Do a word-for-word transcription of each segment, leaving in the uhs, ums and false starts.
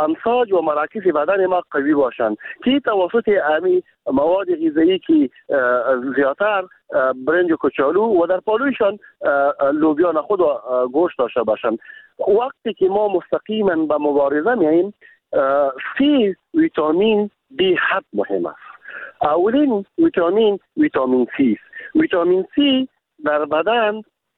امساج و مراکز بدن ما قوی باشند که توسط امی مواد غذایی که زیادتر برنج و کچالو و در پالویشان لوبیا نخود و گوشت داشته باشند. وقتی که ما مستقیما به مبارزه میاییم، سی ویتامین دی حد مهم است. اولین ویتامین ویتامین سی. ویتامین سی در بدن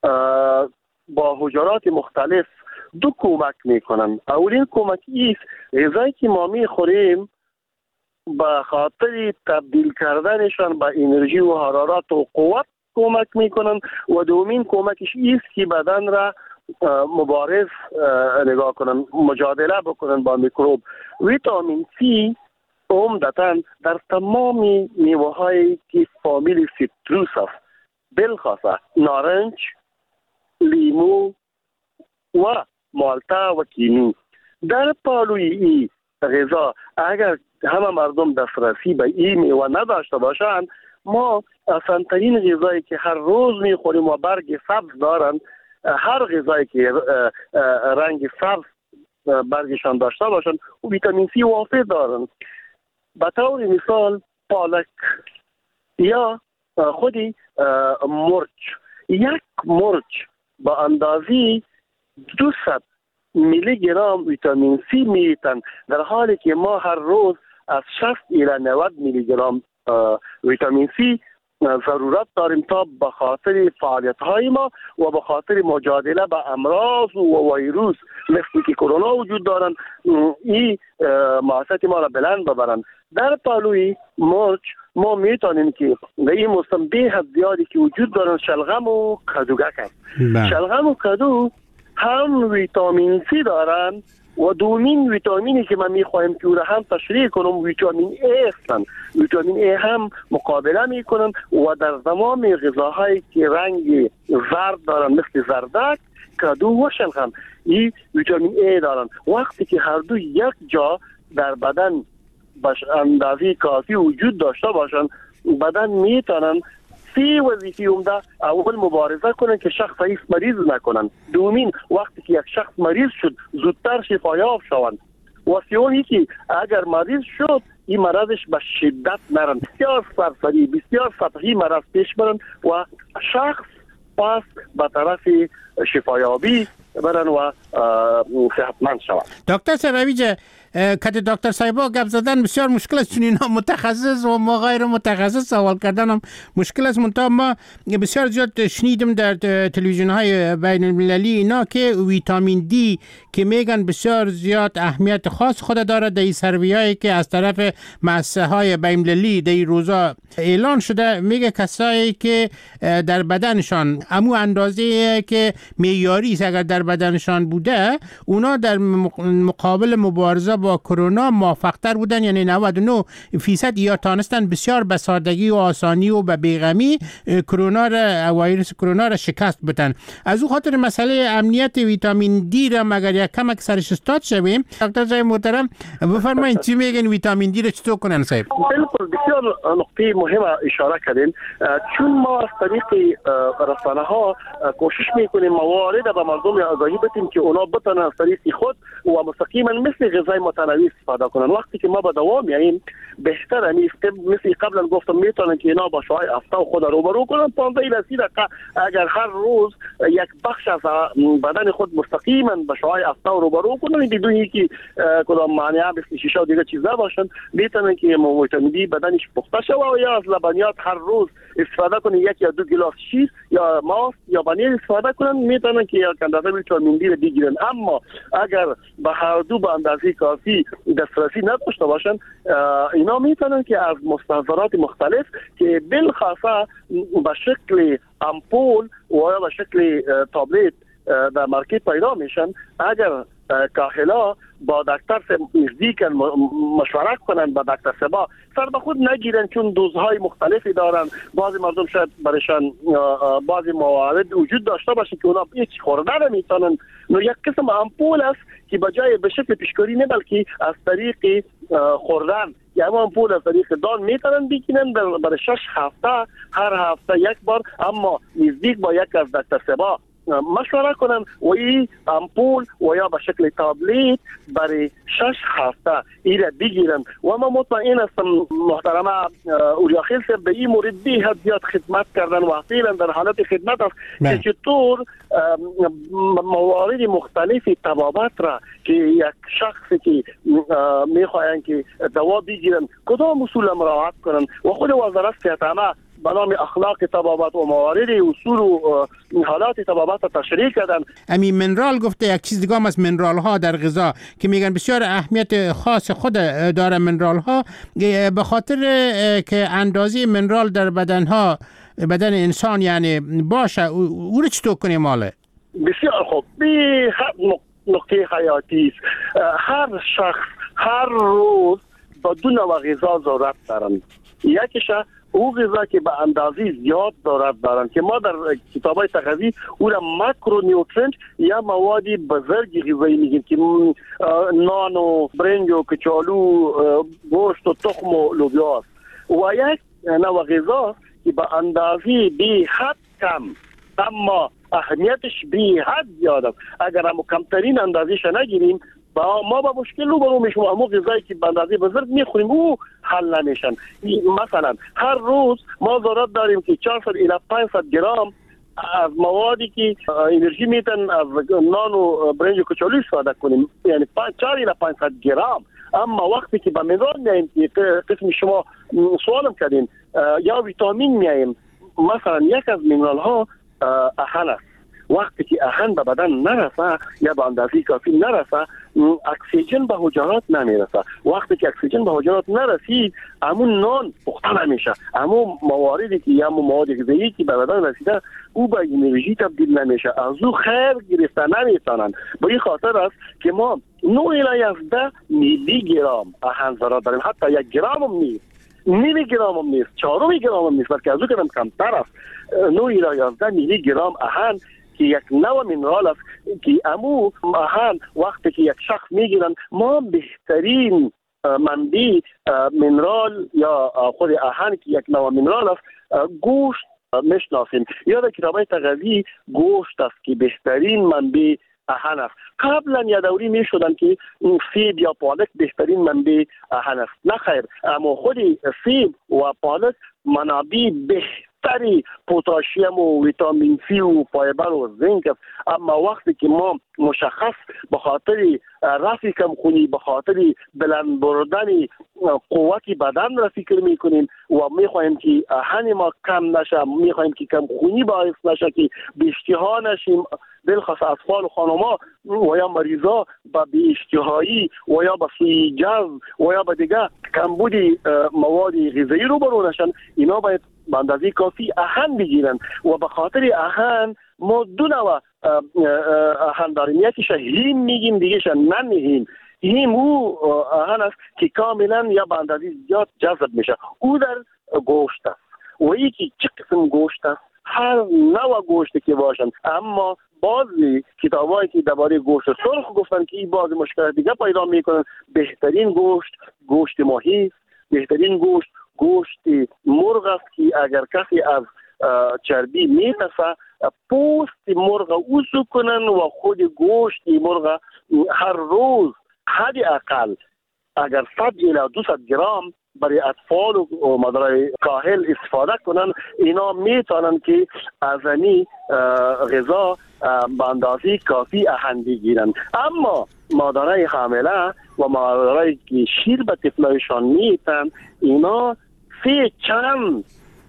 با حجرات مختلف دو کمک میکنن. اولین کمک ایست غذایی که ما میخوریم به خاطر تبدیل کردنشان به انرژی و حرارت و قوت کمک میکنن و دومین کمکش ایست که بدن را مبارز نگاه کنن، مجادله بکنن با میکروب. ویتامین سی عمدتاً در تمام میوه هایی که فامیل سیتروس است، بالخاصه نارنج، لیمو و مالتا و کینو. در پالوی این غذا اگر همه مردم دسترسی به این میوه نداشته باشند، ما اسان‌ترین غذایی که هر روز میخوریم و برگ سبز دارند، هر غذایی که رنگ سبز برگشان داشته باشند و ویتامین سی وافر دارند. به طور مثال پالک یا خودی مرچ، یک مرچ با اندازی دویست میلی گرم ویتامین سی میتن، در حالی که ما هر روز از شصت الی نود میلی گرم ویتامین سی ضرورت داریم تا به خاطر فعالیت های ما و به خاطر مجادله با امراض و ویروس مثل که کرونا وجود دارن، این معافیت ما را بلند ببرن. در پالوی مرچ ما میتونیم که در این موسم به حد زیادی که وجود دارن شلغم و کدوگک هست. شلغم و کدو هم ویتامین سی دارن و دومین ویتامینی که من میخوایم که او را هم تشریح کنم ویتامین ای هستن. ویتامین ای هم مقابله میکنن و در تمام غذاهایی که رنگ زرد دارن مثل زردک، کدو و شلغم این ویتامین ای دارن. وقتی که هر دو یک جا در بدن باش اندازه کافی وجود داشته باشن، بدن میتونن سی وظیفه عمده اول مبارزه کنن که شخص ایست مریض نکنن. دومین وقتی که یک شخص مریض شد زودتر شفایاب شوند. و سیومی که اگر مریض شد این مرضش به شدت نرن، بسیار سرسری بسیار سطحی مرض پیش برن و شخص پس به طرف شفایابی برن و صحتمند شوند. دکتر سرویجه کد دکتر صاحبا گپ زدن بسیار مشکل است، چون اینا متخصص و ما غیر متخصص سوال کردن هم مشکل است. منتها ما بسیار زیاد شنیدم در تلویزیون های بین المللی اینا که ویتامین دی که میگن بسیار زیاد اهمیت خاص خود داره. در این سرویایی که از طرف مؤسسه های بین المللی در این روزا اعلان شده، میگه کسایی که در بدنشان امو اندازه که معیاری است اگر در بدنشان بوده، اونا در مقابل مبارزه با کرونا موفق‌تر بودن، یعنی نود و نه فیصد یا تانستن بسیار به سادگی و آسانی و به بیغمی کرونا را ویروس کرونا را شکست بدن. از او خاطر مسئله امنیت ویتامین دی را مگر یک کمک سرش استاد شویم. دکتر صاحب محترم بفرمایید چی میگن ویتامین دی را چطور کنن صاحب؟ بالکل بسیار نقطه مهم اشاره کردین، چون ما از طریق رسانه ها کوشش میکنیم موارد به مردم آگاهی بدیم که اونا بتونن از طریق خود و مستقیما مثل غذای متنوع استفاده کنن. وقتی که ما به دوام میاییم بهتر است، مثل قبلا گفتم میتونن که اینا با شعاع هفته خود رو برو کنن پانزده الی سی دقیقه. اگر هر روز یک بخش از بدن خود مستقیما با شعاع هفته رو برو کنن بدون که کدام مانع مثل شیشه و دیگه چیزا باشن، میتونن که ویتامین دی بدنش پخته شود و یا از لبنیات هر روز استفاده کنن، یک یا دو گلاس شیر یا ماست یا پنیر استفاده کنن، میتونن که یک اندازه ویتامین دی رو بگیرن. اما اگر به هر دو به اندازه کافی دسترسی نداشته باشن، اینا میتونن که از مستحضرات مختلف که بالخاصه به شکل امپول و به شکل تابلت در مارکت پیدا میشن، اگر کاهلا با دکتر نزدیک مشورت کنن با دکتر سبا سر به خود نگیرن، چون دوزهای مختلفی دارن. بعضی مردم شاید برشان بعضی موارد وجود داشته باشه که اونا هیچ خورده نمیتونن. نو یک قسم امپول است که بجای به شکل پیشکاری نه بلکه از طریق خوردن یا هم امپول از طریق دان میتونن بگیرن برای شش هفته، هر هفته یک بار، اما نزدیک با یک از دکتر سبا مشوره کنن و این امپول و یا به شکل تابلیت برای شش هفته ایره بگیرن و ما مطمئن هستم محترمه اولیاخیل صاحب به این مورد بی حد زیاد خدمت کردن و فعلا در حالت خدمت است که چطور موارد مختلف طبابت را که یک شخصی که میخواین که دوا بگیرن کدام اصول مراعات کنن و خود وزارت صحت عامه به نام اخلاق طبابت و موارد اصول و حالات طبابت تشریح کردن. امی منرال گفته یک چیز دیگه هم از منرال ها در غذا که میگن بسیار اهمیت خاص خود داره منرال ها به خاطر که اندازه منرال در بدن ها بدن انسان یعنی باشه او رو چطور کنیم ماله؟ بسیار خوب. بی هر نقطه حیاتی است. هر شخص هر روز با دو نوع غذا ضرورت دارند. یکیش او غذا که به اندازه زیاد ضرورت دارند که ما در کتابای تغذیه او را ماکرو نیوترینت یا مواد بزرگ غذایی میگیم که نان و برنج و کچالو گوشت و تخم و لوبیا است و یک نوع غذا که به اندازه بی حد کم اما اهمیتش بی حد زیاد است. اگر هم کمترین اندازهش نگیریم با ما با مشکل رو برو میشیم اما غذایی که به اندازه بزرگ میخوریم او حل نمیشن. مثلا هر روز ما ضرورت داریم که چهارصد الی پانصد گرم از موادی که انرژی میتن از نان و برنج و کچالو استفاده کنیم، یعنی چهار الی پانصد گرم. اما وقتی که به منرال میایم که قسم شما سوالم کردین یا ویتامین میایم، مثلا یک از منرال ها اهن است. وقتی که اهن به بدن نرسه یا به اندازه کافی نرسه اکسیژن به حجرات نمیرسه. وقتی که اکسیژن به حجرات نرسید همون نان پخته نمیشه، همون مواردی که یا مواد غذایی که به بدن رسیده او به انرژی تبدیل نمیشه، از او خیر گرفته نمیتونن. به این خاطر است که ما نه الی یازده میلی گرم اهن ضرورت داریم. حتی یک گرم هم نیست، نیم گرم هم نیست، چهارم گرم هم نیست، بلکه از او کم کمتر است. نه الی یازده میلی گرم اهن که یک نوع منرال است که امو اهن وقتی که یک شخص میگیرن ما بهترین منبع منرال یا خود اهن که یک نوع منرال است گوشت میشناسیم. یا در کتابای تغذیه گوشت است که بهترین منبع اهن است. قبلا یا دوری می شدن که سیب یا پالک بهترین منبع اهن است. نه خیر، اما خود سیب و پالک منابع بهتری پتاسیم و ویتامین سی و فایبر و زینک است. اما وقتی که ما مشخص به خاطر رفع کمخونی، به خاطر بلند بردن قوت بدن را فکر میکنیم و میخوایم که اهن ما کم نشه، میخوایم که کمخونی باعث نشه که به اشتها نشیم، بالخصوص اطفال و خانم‌ها و یا مریضا با بی اشتهایی و یا با سوی جذب و یا با دیگه کمبود مواد غذایی رو برو نشن، اینا باید به اندازه کافی اهن بگیرن. و به خاطر اهن ما دو نوع اهن داریم، یکیش هیم میگیم، دیگهش نن هیم. هیم او اهن است که کاملا یا به اندازه زیاد جذب میشه، او در گوشت است. و یکی چه قسم گوشت است؟ هر نوع گوشت که باشن. اما بعضی کتابایی که درباره گوشت سرخ گفتن که این بعضی مشکلات دیگه پیدا میکنن. بهترین گوشت گوشت ماهی، بهترین گوشت گوشت مرغ است که اگر کسی از چربی میترسه پوست مرغ اوسو کنن و خود گوشت مرغ هر روز حداقل اگر صد الی دویست گرم برای اطفال و مادرای کاهل استفاده کنن، اینا میتونن که از این غذا به اندازه کافی اهن بگیرن. اما مادرای حامله و مادرای که شیر به طفلایشان میتن، اینا سه چند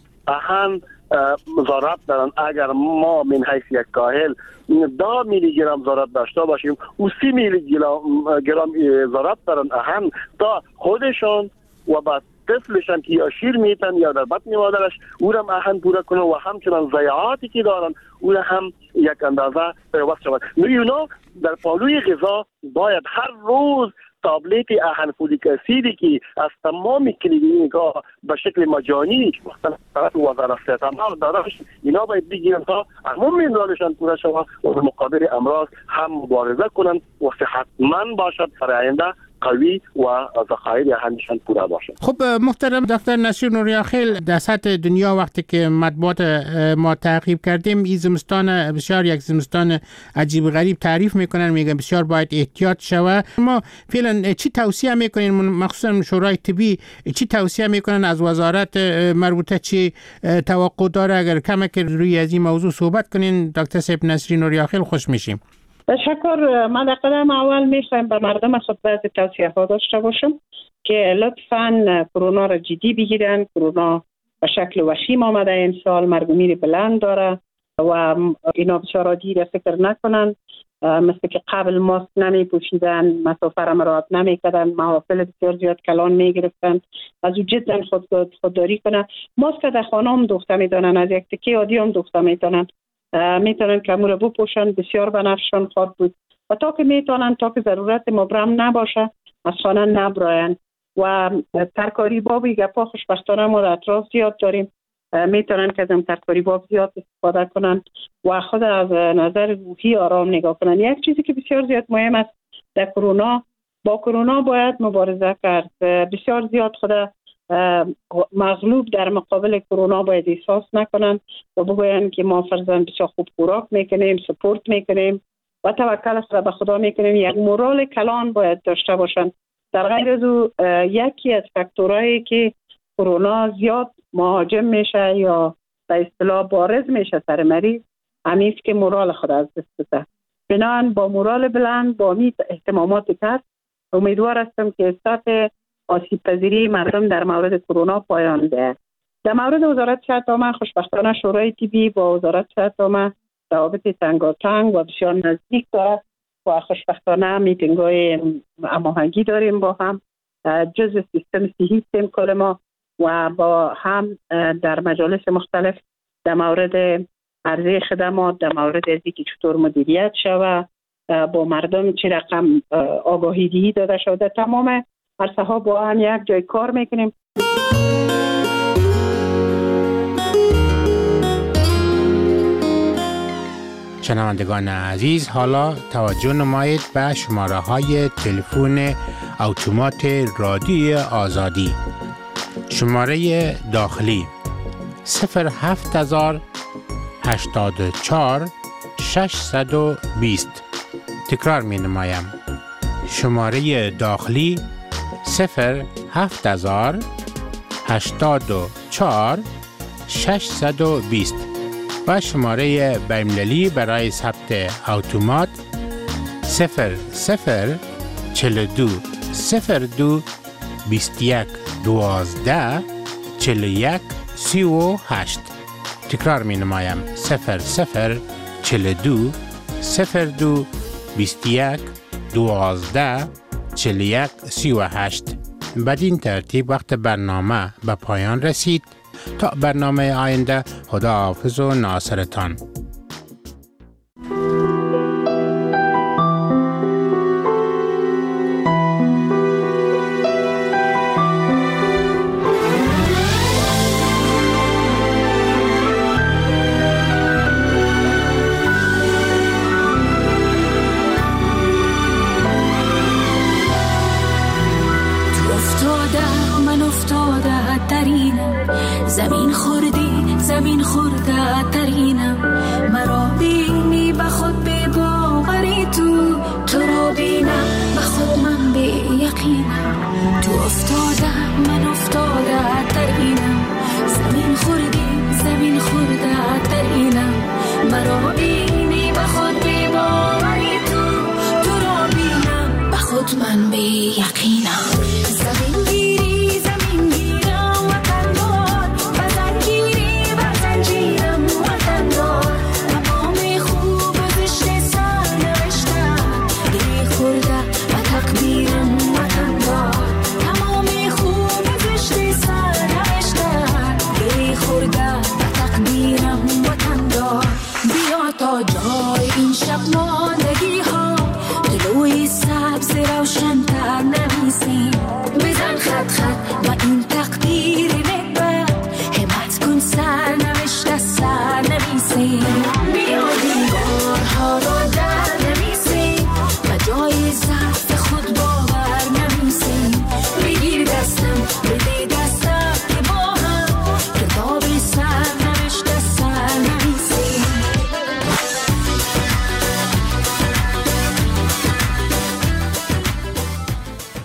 اهن ضرورت دارن. اگر ما من حیث یک کاهل دو میلی گرم ضرورت داشته باشیم و سی میلی گرم ضرورت دارن اهن تا خودشان و بعد طفلشان که یا شیر میتن یا در بطن مادرش او را اهن پورا کنن و همچنان ضیاعاتی که دارن او را هم یک اندازه پیوست شود. نویونا در پالوی غذا باید هر روز تابلت اهن فولیک اسیدی که از تمام کلینیک‌ها به شکل مجانی مختلف وزارت صحت عامه دارش، اینا باید بگیرن تا همون منرالشان پورا شود و به مقابل امراض هم مبارزه کنن و صحتمند باشد برای آینده قوی و ذخایر همیشن پورا باشه. خب محترم دکتر نصیر نوریاخیل، در سطح دنیا وقتی که مطبوعات ما تعقیب کردیم این زمستان بسیار یک زمستان عجیب و غریب تعریف میکنن، میگن بسیار باید احتیاط شود. ما فعلا چی توصیه میکنین، مخصوصا شورای طبی چی توصیه میکنن از وزارت مربوطه، چی توقع داره؟ اگر کمک روی از این موضوع صحبت کنین دکتر صاحب نصیر نوریاخیل خوش میشیم. تشکر. من در قدم اول میخوایم به مردم خود بعضی توصیه ها داشته باشم که لطفاً کرونا را جدی بگیرن. کرونا به شکل وخیم آمده این سال، مرگ و میر بلند داره و اینا بسیار دیر فکر نکنن، مثل که قبل ماسک نمی پوشیدن، مسافه را مراعات نمی کردن، محافل بسیار زیاد کلان می گرفتن. از او جدا خود خودداری کنن. ماسک در خانه هم دوخته می دانن، از یک تکی عادی هم دوخته می دانن، میتونن که امور بپوشن، بسیار بنفشان خواهد بود و تا که میتونن، تا که ضرورت مبرم نباشه از خانه نبراین. و ترکاری بابی گپا خوشبختانه ما در اطراف زیاد داریم، میتونن که از این ترکاری باب زیاد استفاده کنن و خود از نظر روحی آرام نگاه کنن. یک چیزی که بسیار زیاد مهم است در کرونا، با کرونا باید مبارزه کرد. بسیار زیاد خود مغلوب در مقابل کرونا باید احساس نکنن و بگوین که ما فرزند بسیار خوب خوراک میکنیم، سپورت میکنیم و توکل خود به خدا میکنیم. یک مورال کلان باید داشته باشن. در غیر از او یکی از فاکتورهایی که کرونا زیاد مهاجم میشه یا به اصطلاح بارز میشه سر مریض، همیست که مورال خود از دست بده. بنابراین با مورال بلند، با امید اهتمامات کرد، امیدوار هستم که سطح آسیب پذیری مردم در مورد کرونا پایان ده. در مورد وزارت صحت عامه، خوشبختانه شورای طبی با وزارت صحت عامه روابط تنگاتنگ و بسیار نزدیک دارد و خوشبختانه میتینگ‌های هماهنگی داریم با هم، جزء سیستم صحی کل ما و با هم در مجالس مختلف در مورد عرضه خدمات، در مورد از اینکه چطور مدیریت شود، با مردم چه رقم آگاهی دهی داده شده، تمام عرصه ها با هم یک جای کار میکنیم. شنوندگان عزیز، حالا توجه نمایید به شماره های تلفن اتومات رادیوی آزادی. شماره داخلی صفر هفت هزار هشتاد و چهار ششصد و بیست. تکرار می نمایم. شماره داخلی صفر هفت هزار هشتاد و چهار ششصد و بیست و شماره بین‌المللی برای ثبت اتومات صفر صفر چهل و دو صفر دو بیست و یک دوازده چهل و یک سی و هشت. تکرار می نمایم. صفر صفر چهل و دو صفر دو بیست و یک دوازده چهل و یک سی و هشت. بدین ترتیب وقت برنامه به پایان رسید. تا برنامه آینده، خدا حافظ و ناصرتان. زمین خوردی زمین خورده ترینم، مرا بینی به خود به باوری، تو تو را بینم به خود من به یقینم. تو افتاده من افتاده ترینم، زمین خوردی زمین خورده ترینم، مرا بینی به خود به باوری، تو تو را بینم به خود من به یقینم. زمین گیری زمین گیرم وطن دار، وطن گیری وطن جیرم وطن دار، تمام خوب زشت سر نوشتم، گری خورده و تقدیرم وطن دار، تمام خوب زشت سر نوشتم، گری خورده و تقدیرم وطن دار. بیا تا جای این شب ماندگی ها، دلوی سبز روشن تر نمیسیم، بزن خط خط